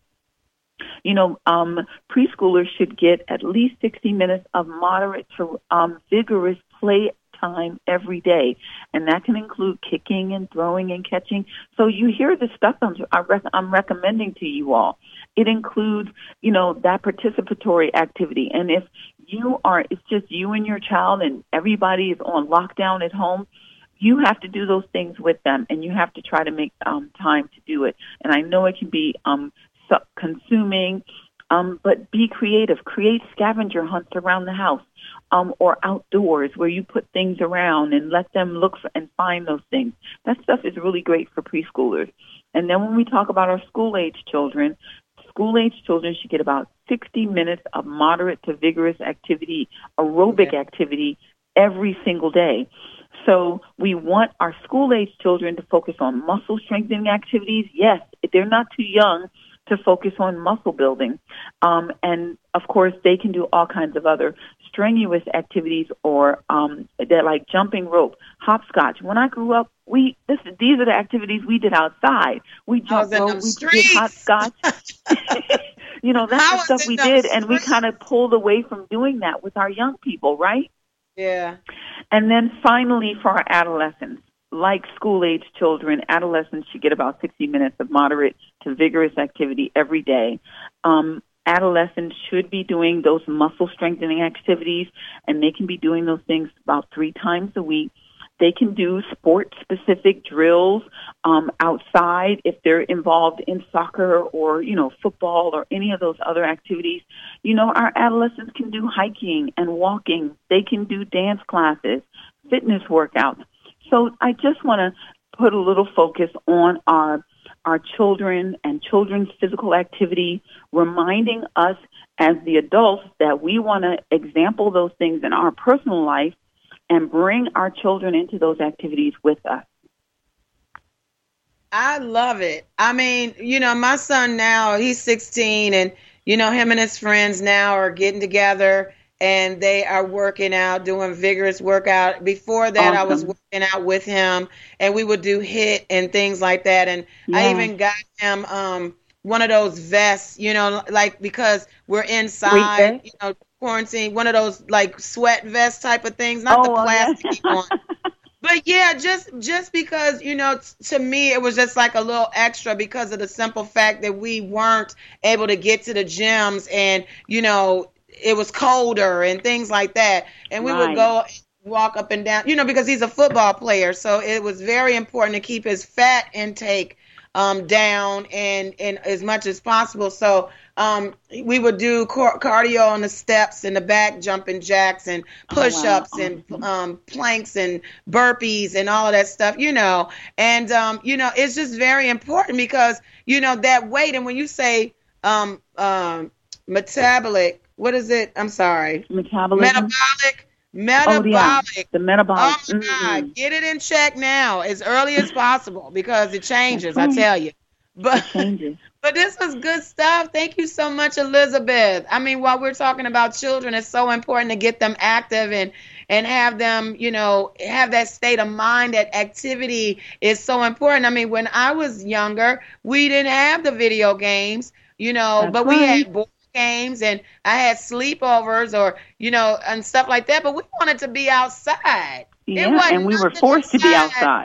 You know, um, preschoolers should get at least sixty minutes of moderate to um, vigorous play time every day, and that can include kicking and throwing and catching. So you hear the stuff I'm, I'm recommending to you all. It includes, you know, that participatory activity. And if you are, it's just you and your child and everybody is on lockdown at home, you have to do those things with them, and you have to try to make um, time to do it. And I know it can be um, consuming, um, but be creative. Create scavenger hunts around the house um, or outdoors where you put things around and let them look for and find those things. That stuff is really great for preschoolers. And then when we talk about our school-age children, school-age children should get about sixty minutes of moderate to vigorous activity, aerobic activity, every single day. So we want our school-age children to focus on muscle strengthening activities. Yes, if they're not too young to focus on muscle building. Um, and, of course, they can do all kinds of other strenuous activities or um, they're like jumping rope, hopscotch. When I grew up, we this these are the activities we did outside. We jumped rope, we did hopscotch. You know, that's the stuff we did, and we kind of pulled away from doing that with our young people, right? Yeah. And then finally, for our adolescents, like school-age children, adolescents should get about sixty minutes of moderate to vigorous activity every day. Um, adolescents should be doing those muscle strengthening activities, and they can be doing those things about three times a week. They can do sport-specific drills um, outside if they're involved in soccer or, you know, football or any of those other activities. You know, our adolescents can do hiking and walking. They can do dance classes, fitness workouts. So I just want to put a little focus on our our children and children's physical activity, reminding us as the adults that we want to example those things in our personal life and bring our children into those activities with us. I love it. I mean, you know, my son now, he's sixteen, and, you know, him and his friends now are getting together and they are working out, doing vigorous workout. Before that, awesome. I was working out with him, and we would do HIIT and things like that. And yeah. I even got him um, one of those vests, you know, like because we're inside, you know, quarantine, one of those like sweat vest type of things, not oh, the plastic yeah. one. But yeah, just just because, you know, t- to me, it was just like a little extra because of the simple fact that we weren't able to get to the gyms and, you know, it was colder and things like that. And we right. would go walk up and down, you know, because he's a football player. So it was very important to keep his fat intake um, down and, and as much as possible. So um, we would do car- cardio on the steps and the back jumping jacks and push-ups oh, wow. and um, planks and burpees and all of that stuff, you know. And, um, you know, it's just very important because, you know, that weight. And when you say um, um, metabolic, what is it? I'm sorry. Metabolism. Metabolic. Metabolic. Oh, yeah. The metabolic. Oh, my mm-hmm. God. Get it in check now as early as possible because it changes, right. I tell you. But, it changes. But this was good stuff. Thank you so much, Elizabeth. I mean, while we're talking about children, it's so important to get them active and, and have them, you know, have that state of mind. That activity is so important. I mean, when I was younger, we didn't have the video games, you know, That's but right. we had board games and I had sleepovers or, you know, and stuff like that. But we wanted to be outside. Yeah, and we were forced outside. to be outside.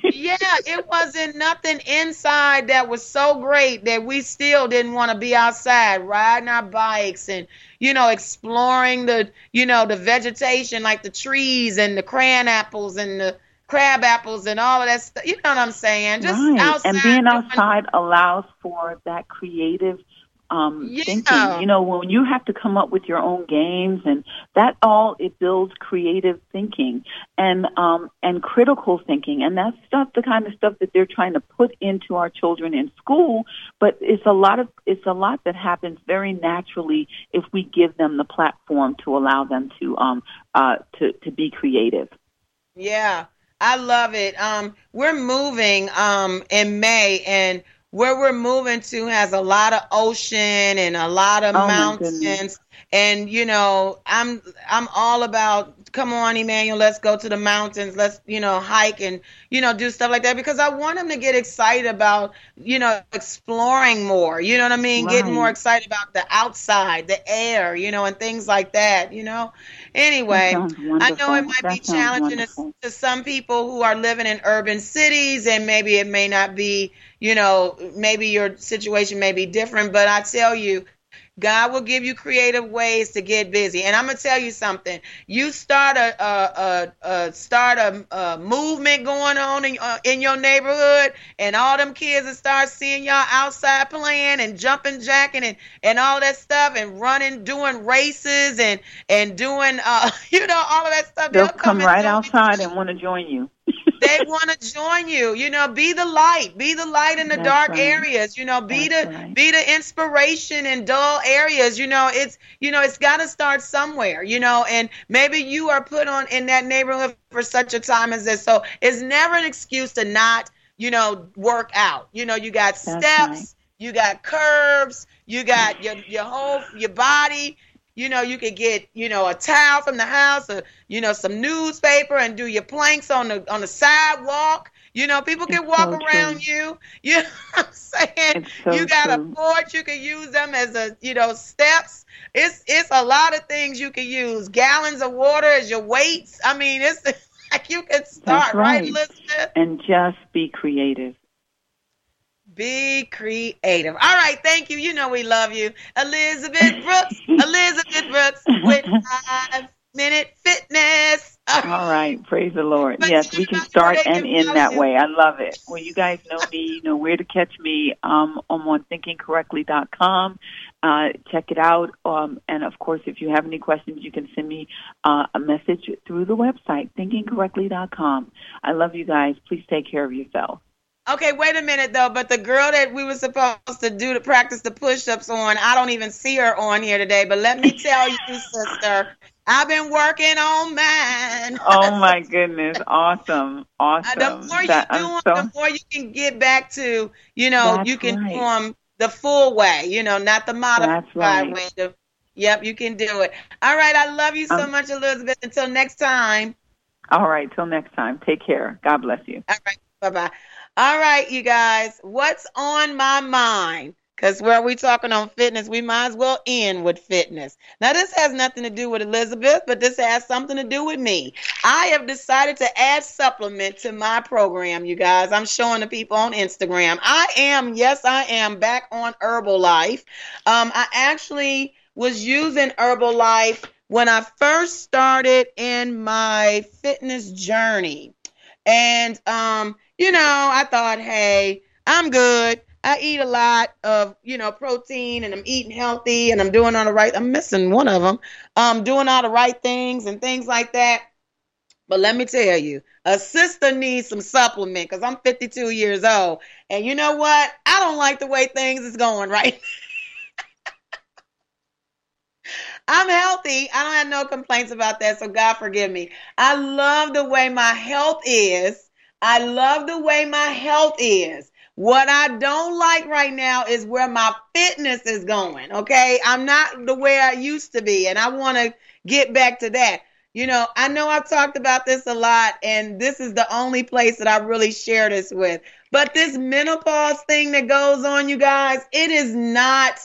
Yeah, it wasn't nothing inside that was so great that we still didn't want to be outside riding our bikes and, you know, exploring the, you know, the vegetation like the trees and the crayon apples and the crab apples and all of that stuff. You know what I'm saying? Just right. outside. And being doing- outside allows for that creative um, Yeah. thinking. You know, when you have to come up with your own games, and that all, it builds creative thinking and um, and critical thinking. And that's stuff, the kind of stuff that they're trying to put into our children in school. But it's a lot of it's a lot that happens very naturally if we give them the platform to allow them to um uh to to be creative. Yeah, I love it. Um, we're moving um in May, and where we're moving to has a lot of ocean and a lot of Oh, my mountains. goodness. And you know, I'm I'm all about, come on, Emmanuel, let's go to the mountains. Let's, you know, hike and, you know, do stuff like that, because I want them to get excited about, you know, exploring more. You know what I mean? Getting more Right. excited about the outside, the air, you know, and things like that, you know. Anyway, That sounds I know wonderful. it might be That sounds challenging to, wonderful. to some people who are living in urban cities, and maybe it may not be, you know, maybe your situation may be different, but I tell you, God will give you creative ways to get busy. And I'm gonna tell you something. You start a, a, a, a start a, a movement going on in, uh, in your neighborhood, and all them kids will start seeing y'all outside playing and jumping, jacking, and, and all that stuff, and running, doing races, and and doing, uh, you know, all of that stuff. They'll come come and right join outside you. and want to join you. They want to join you. You know, be the light. Be the light in the That's dark right. areas. You know, be That's the right. be the inspiration in dull areas. You know, it's you know, it's got to start somewhere. You know, and maybe you are put on in that neighborhood for such a time as this. So it's never an excuse to not, you know, work out. You know, you got That's steps, right. you got curves, you got your your whole your body. You know, you could get, you know, a towel from the house, or, you know, some newspaper, and do your planks on the on the sidewalk. You know, people can It's walk so around true. you. You know what I'm saying? It's so You got true. a porch, you can use them as a, you know, steps. It's it's a lot of things you can use. Gallons of water as your weights. I mean, it's like you can start, That's right, right. Elizabeth? And just be creative. Be creative. All right, thank you. You know we love you. Elizabeth Brooks. Elizabeth Brooks with Five Minute Fitness. All right. Praise the Lord. But Yes, we can everybody start where they and can end follow that you. way. I love it. Well, you guys know me. You know where to catch me. Um, I'm on thinking correctly dot com. Uh, check it out. Um, and, of course, if you have any questions, you can send me uh, a message through the website, thinking correctly dot com. I love you guys. Please take care of yourself. Okay, wait a minute though. But the girl that we were supposed to do to practice the push-ups on, I don't even see her on here today. But let me tell you, sister, I've been working on mine. Oh, my goodness. Awesome. Awesome. The more you That- do I'm them, so- the more you can get back to, you know, That's you can right. do them the full way, you know, not the modified That's right. way. The- yep, you can do it. All right, I love you so Um, much, Elizabeth. Until next time. All right. Till next time. Take care. God bless you. All right, bye-bye. All right, you guys, what's on my mind? Because where we talking on fitness, we might as well end with fitness. Now, this has nothing to do with Elizabeth, but this has something to do with me. I have decided to add supplement to my program, you guys. I'm showing the people on Instagram. I am, yes, I am back on Herbalife. Um, I actually was using Herbalife when I first started in my fitness journey. And, um, you know, I thought, hey, I'm good. I eat a lot of, you know, protein, and I'm eating healthy, and I'm doing all the right. I'm missing one of them. Um, doing all the right things and things like that. But let me tell you, a sister needs some supplement, because I'm fifty-two years old. And you know what? I don't like the way things is going right I'm healthy. I don't have no complaints about that, so God forgive me. I love the way my health is. I love the way my health is. What I don't like right now is where my fitness is going, okay? I'm not the way I used to be, and I want to get back to that. You know, I know I've talked about this a lot, and this is the only place that I really share this with. But this menopause thing that goes on, you guys, it is not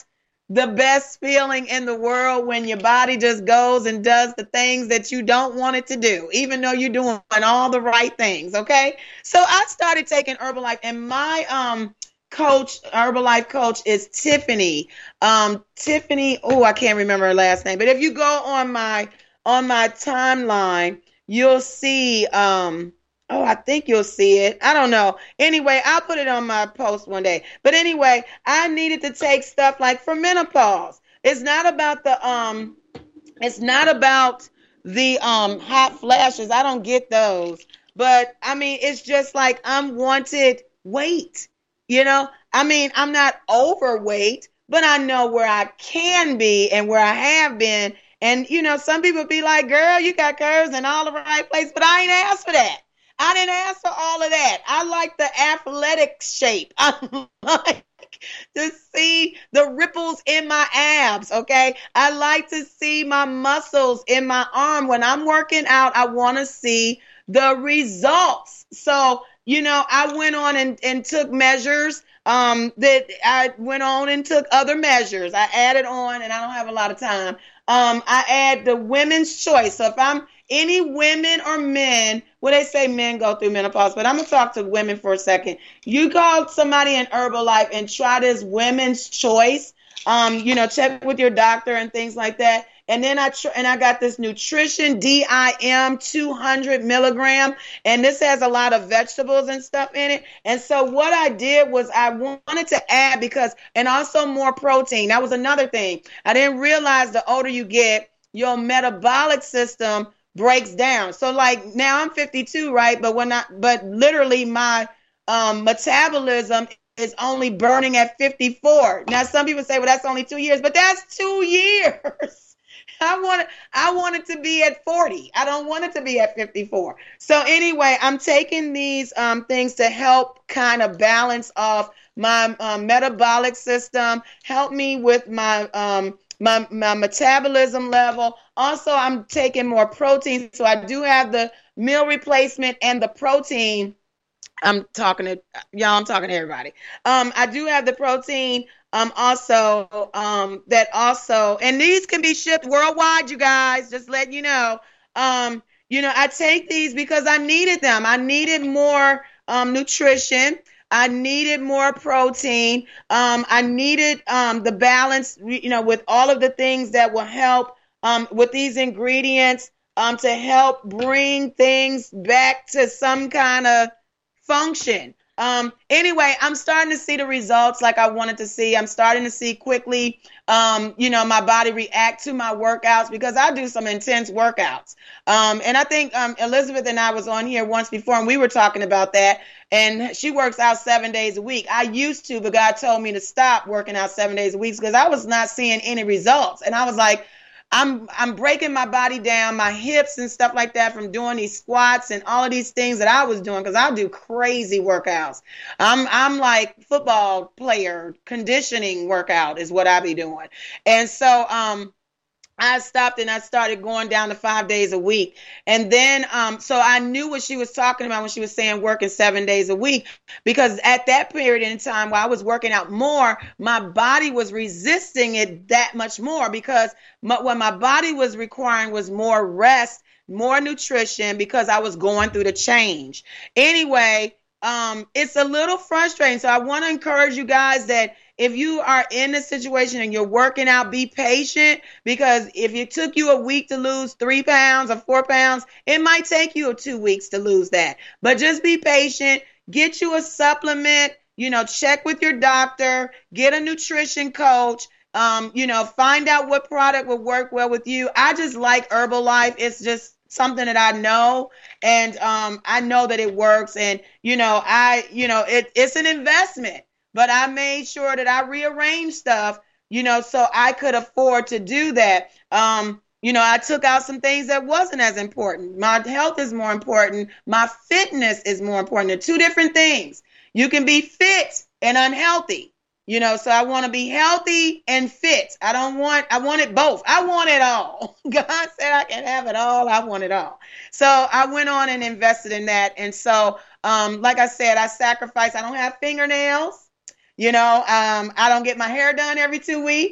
the best feeling in the world when your body just goes and does the things that you don't want it to do, even though you're doing all the right things. Okay. So I started taking Herbalife, and my, um, coach, Herbalife coach is Tiffany. Um, Tiffany, oh, I can't remember her last name, but if you go on my, on my timeline, you'll see, um, oh, I think you'll see it. I don't know. Anyway, I'll put it on my post one day. But anyway, I needed to take stuff like for menopause. It's not about the, um, it's not about the, um, hot flashes. I don't get those. But I mean, it's just like unwanted weight. You know, I mean, I'm not overweight, but I know where I can be and where I have been. And, you know, some people be like, girl, you got curves in all the right places, but I ain't asked for that. I didn't ask for all of that. I like the athletic shape. I like to see the ripples in my abs, okay? I like to see my muscles in my arm. When I'm working out, I want to see the results. So, you know, I went on and, and took measures. Um, that I went on and took other measures. I added on, and I don't have a lot of time. Um, I add the women's choice. So if I'm any women or men, well, they say men go through menopause, but I'm going to talk to women for a second. You call somebody in Herbalife and try this women's choice. Um, you know, check with your doctor and things like that. And then I tr- and I got this nutrition D I M two hundred milligram, and this has a lot of vegetables and stuff in it. And so what I did was I wanted to add because, and also more protein. That was another thing. I didn't realize the older you get, your metabolic system breaks down. So like now I'm fifty-two, right? But when I, but literally my um, metabolism is only burning at fifty-four. Now some people say, well, that's only two years, but that's two years. I want it, I want it to be at forty. I don't want it to be at fifty-four. So anyway, I'm taking these um, things to help kind of balance off my um, metabolic system, help me with my um, my my metabolism level. Also, I'm taking more protein, so I do have the meal replacement and the protein. I'm talking to y'all. I'm talking to everybody. Um, I do have the protein. Um, also, um, that also, and these can be shipped worldwide, you guys, just letting you know. Um, you know, I take these because I needed them. I needed more, um, nutrition. I needed more protein. Um, I needed, um, the balance, you know, with all of the things that will help, um, with these ingredients, um, to help bring things back to some kind of function. Um, anyway, I'm starting to see the results like I wanted to see. I'm starting to see quickly, um, you know, my body react to my workouts because I do some intense workouts. Um, and I think um, Elizabeth and I was on here once before and we were talking about that. And she works out seven days a week. I used to, but God told me to stop working out seven days a week because I was not seeing any results. And I was like, I'm I'm breaking my body down, my hips and stuff like that from doing these squats and all of these things that I was doing because I do crazy workouts. I'm I'm like football player conditioning workout is what I be doing. And so um I stopped and I started going down to five days a week. And then, um, so I knew what she was talking about when she was saying working seven days a week, because at that period in time while I was working out more, my body was resisting it that much more because my, what my body was requiring was more rest, more nutrition because I was going through the change. Anyway, um, it's a little frustrating. So I want to encourage you guys that if you are in a situation and you're working out, be patient, because if it took you a week to lose three pounds or four pounds, it might take you two weeks to lose that. But just be patient, get you a supplement, you know, check with your doctor, get a nutrition coach, um, you know, find out what product will work well with you. I just like Herbalife. It's just something that I know, and um, I know that it works. And, you know, I, you know, it, it's an investment. But I made sure that I rearranged stuff, you know, so I could afford to do that. Um, you know, I took out some things that wasn't as important. My health is more important. My fitness is more important. They're two different things. You can be fit and unhealthy, you know, so I want to be healthy and fit. I don't want, I want it both. I want it all. God said I can have it all. I want it all. So I went on and invested in that. And so, um, like I said, I sacrificed. I don't have fingernails. You know, um, I don't get my hair done every two weeks.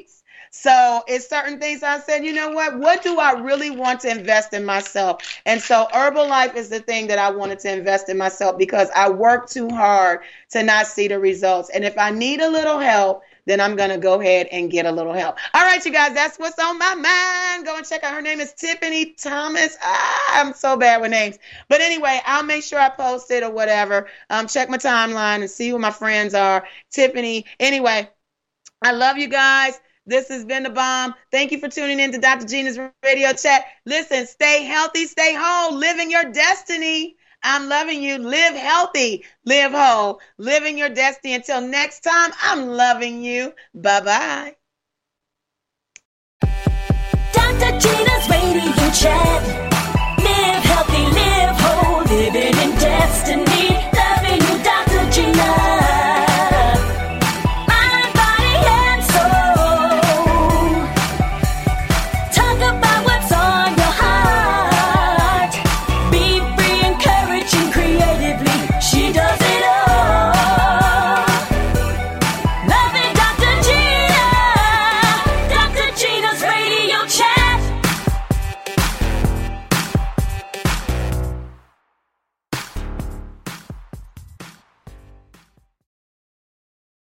So it's certain things I said, you know what? What do I really want to invest in myself? And so Herbalife is the thing that I wanted to invest in myself because I worked too hard to not see the results. And if I need a little help, then I'm going to go ahead and get a little help. All right, you guys, that's what's on my mind. Go and check out. Her name is Tiffany Thomas. Ah, I'm so bad with names. But anyway, I'll make sure I post it or whatever. Um, check my timeline and see who my friends are. Tiffany. Anyway, I love you guys. This has been The Bomb. Thank you for tuning in to Doctor Gina's Radio Chat. Listen, stay healthy, stay whole, living your destiny. I'm loving you. Live healthy, live whole, living your destiny. Until next time, I'm loving you. Bye-bye. Doctor Gina's Radio Chat.